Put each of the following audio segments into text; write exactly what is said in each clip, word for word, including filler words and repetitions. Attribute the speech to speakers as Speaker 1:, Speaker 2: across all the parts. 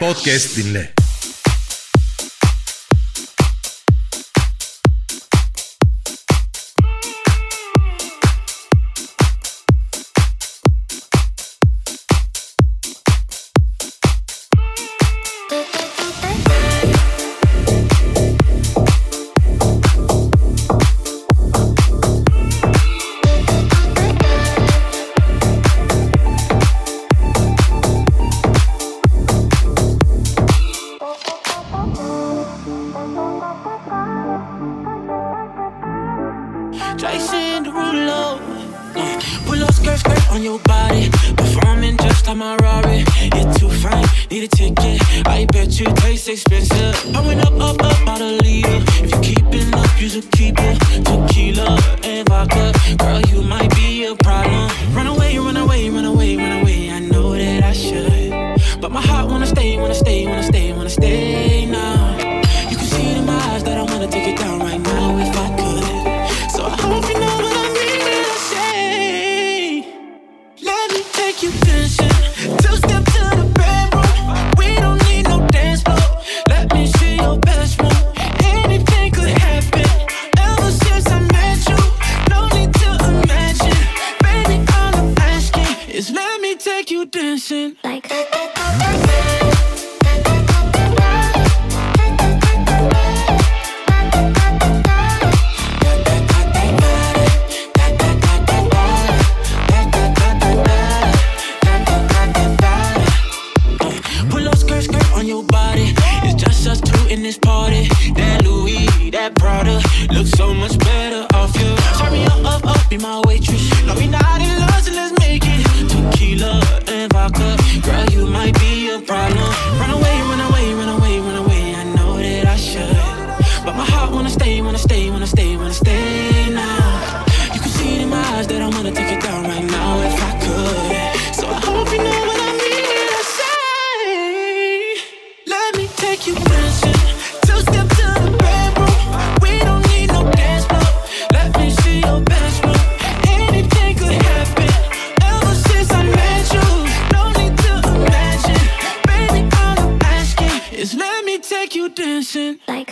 Speaker 1: Podcast dinle.
Speaker 2: Jason Derulo, uh, pull up skirt, skirt on your body, performing just like my Rari. You're too fine, need a ticket. I bet you taste expensive. I went up, up, up, out a leader. If you keeping up, you should keep it. Tequila and vodka, girl, you might be a problem. Run away, run away, run away, run away. I know that I should, but my heart wanna stay, wanna stay, wanna stay, wanna stay now. You can see it in my eyes that I wanna take it down right now if I could. So I hope you know what I mean to say. Let me take you dancing. Two step to the bedroom. We don't need no dance floor. Let me see your best move. Anything could happen. Ever since I met you, no need to imagine. Baby, all I'm asking is let me take you dancing. Like in this party, that Louis, that Prada looks so much better off you. Turn me up, up, up, be my waitress. No, we not in love, so let's make it. Tequila and vodka, girl, you might be a problem. Run away, run away, run away, run away. I know that I should, but my heart wanna stay, wanna stay, wanna stay, wanna stay now. You can see it in my eyes that I wanna take it down right now if I could. So I hope you know what I mean to say. Let me take you dancing. Dancing like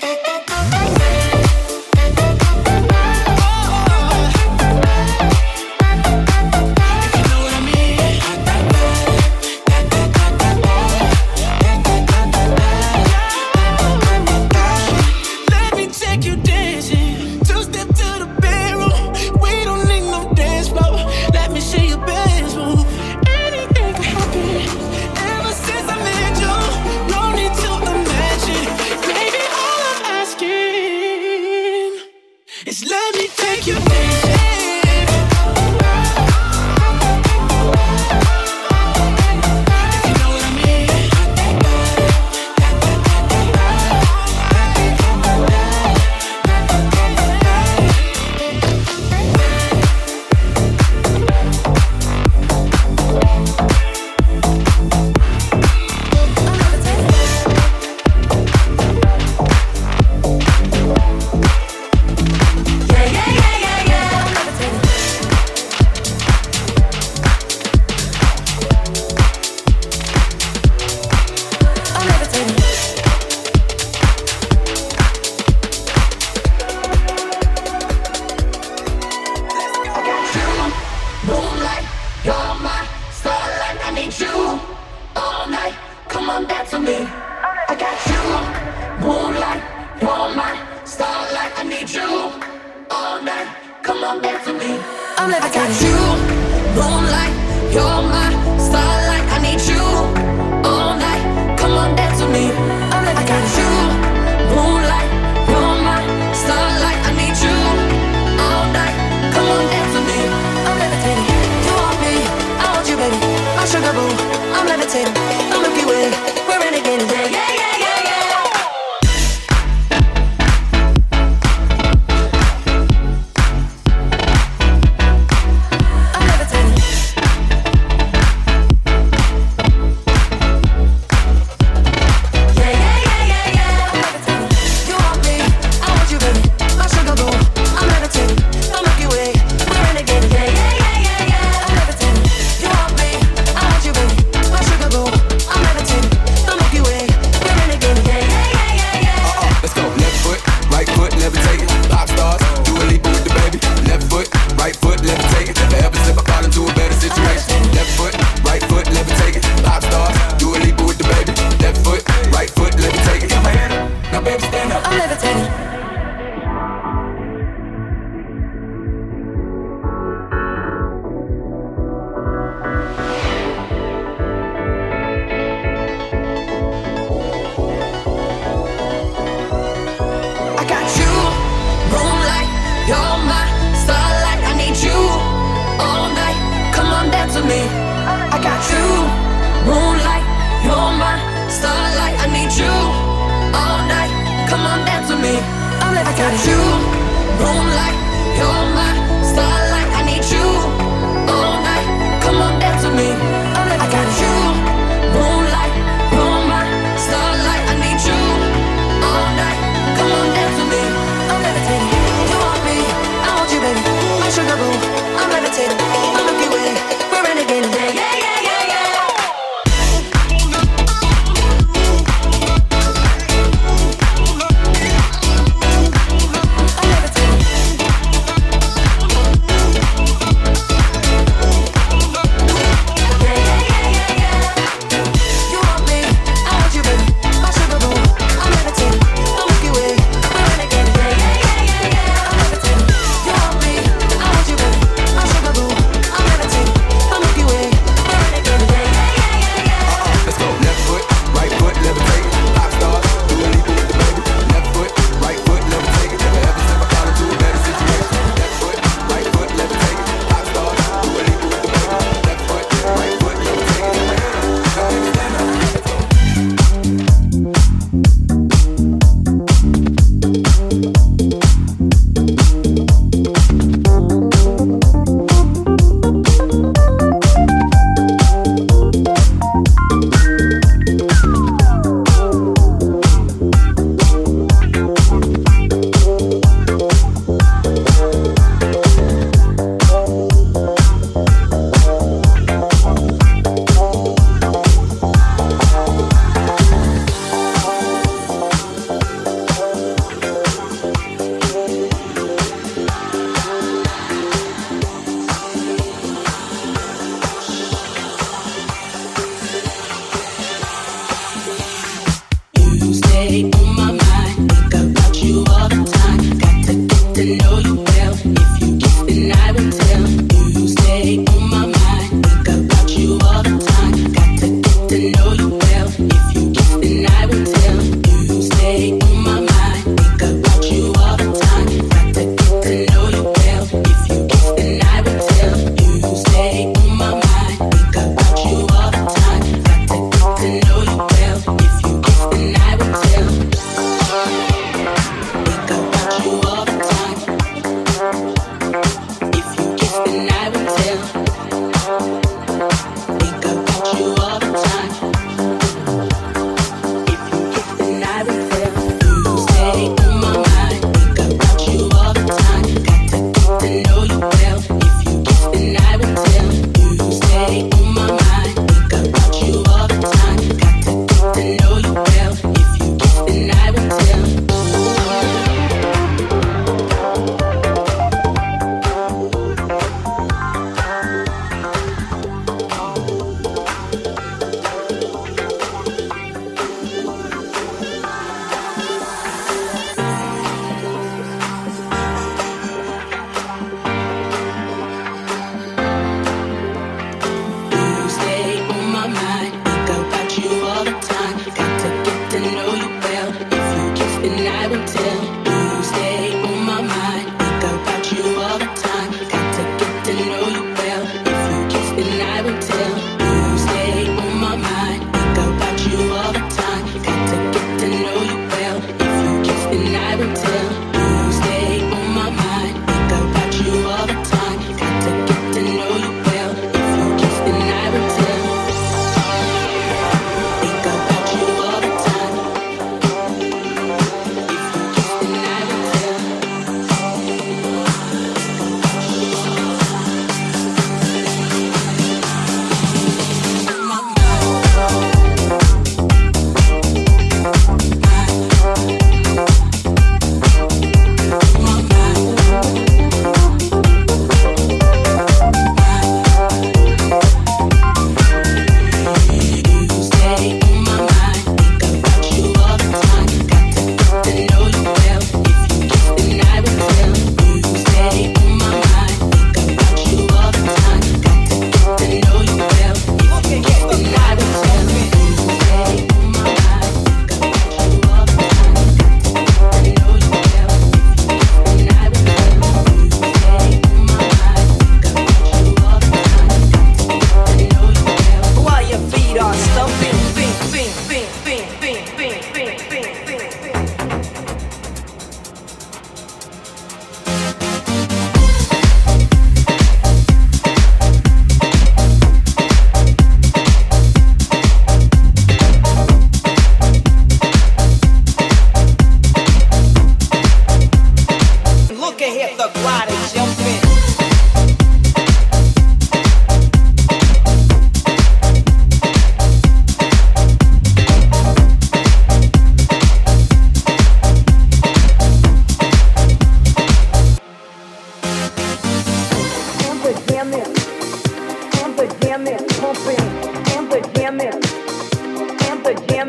Speaker 2: If you kiss, then I will tell.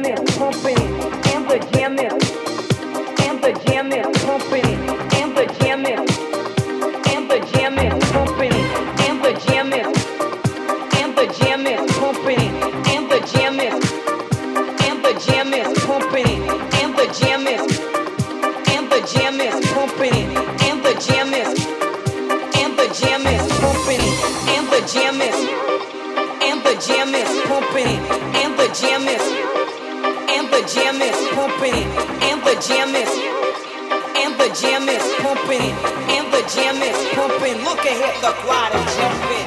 Speaker 1: jam is pumping it, and the jam is, and the jam is pumping it, and the jam is, and the jam is pumping it, and the jam is, and the jam is pumping it, and the jam is, and the jam is pumping it, and the jam is, and the jam is pumping it, and the jam is, and the jam is pumping it, and the jam is, and the jam is pumping it, and the jam is, and the jam is pumping it, and the jam is, and the jam is pumping it, and the jam is pumping. Look ahead, the crowd is jumping.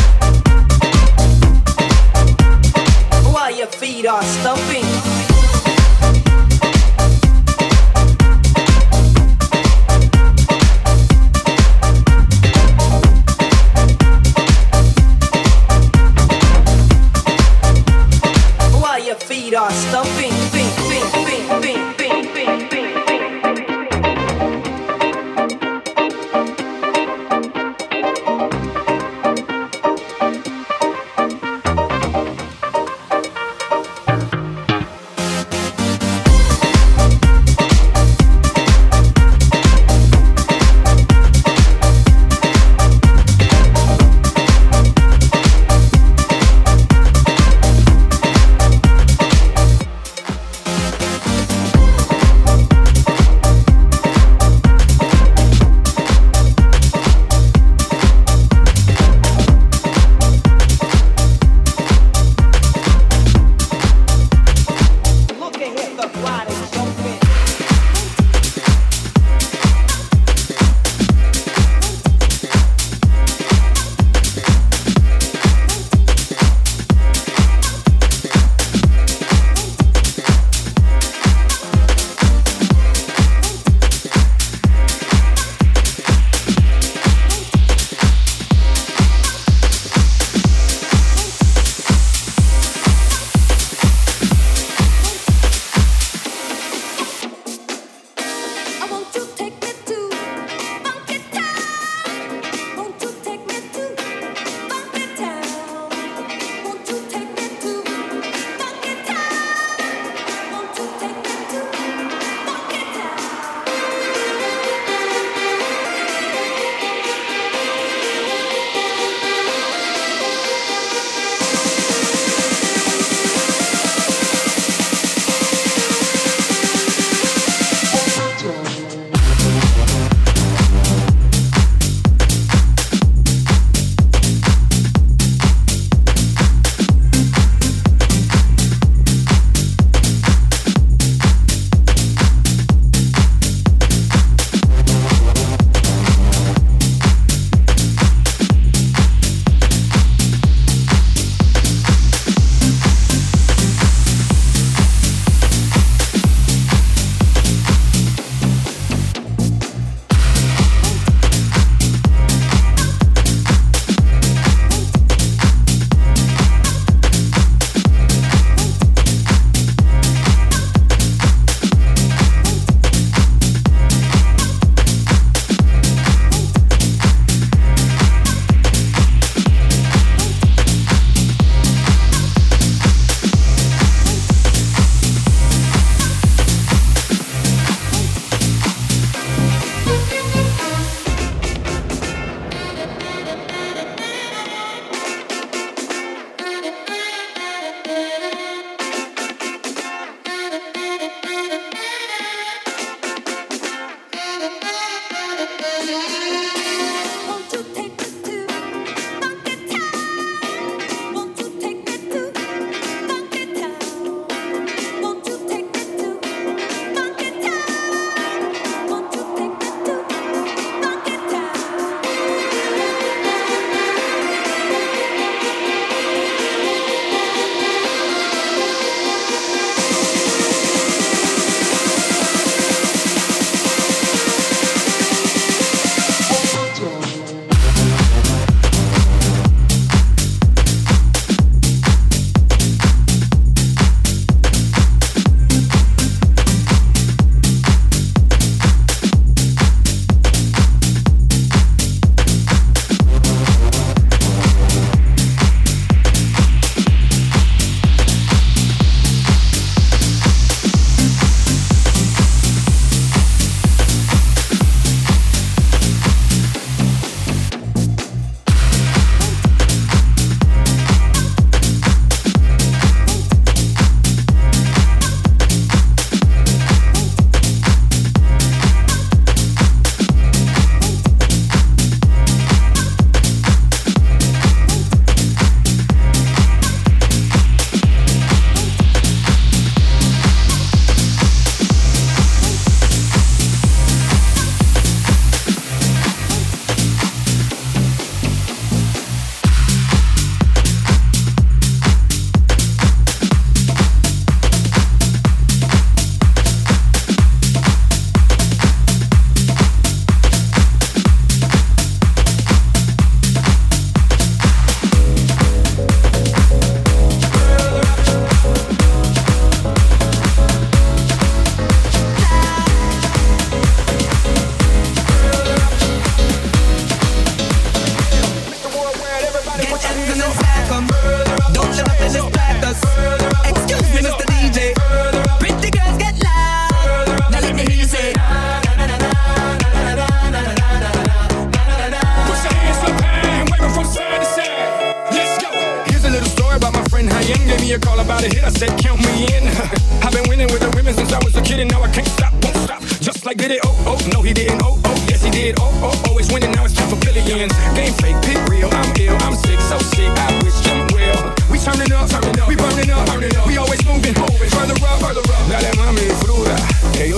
Speaker 1: While your feet are stumping.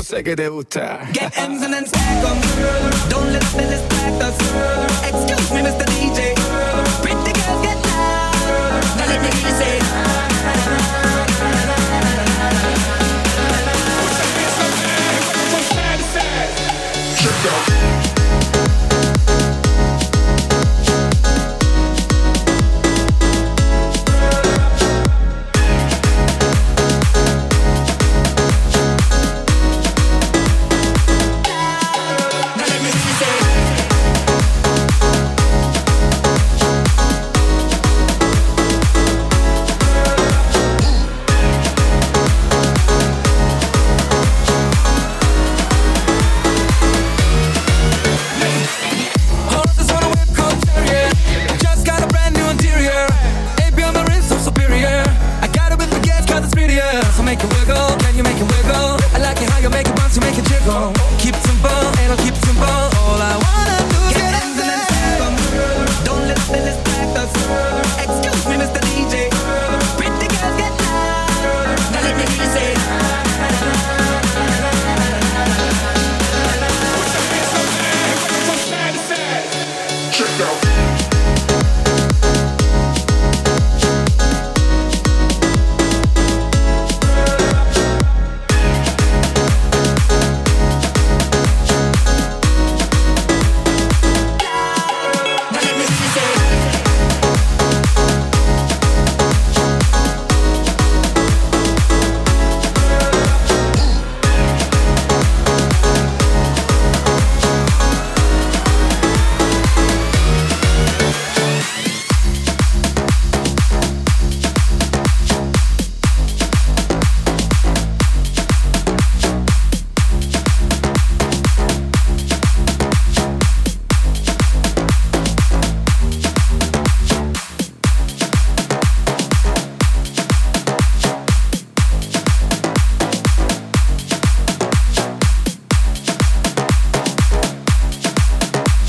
Speaker 3: sé que te gusta.
Speaker 2: Get M's and then stack 'em. Don't let them distract us. Excuse me, mister D J. Pretty girls get loud. Now let me hear you say.
Speaker 4: Check out.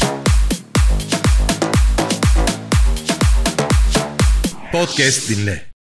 Speaker 5: Podcast dinle.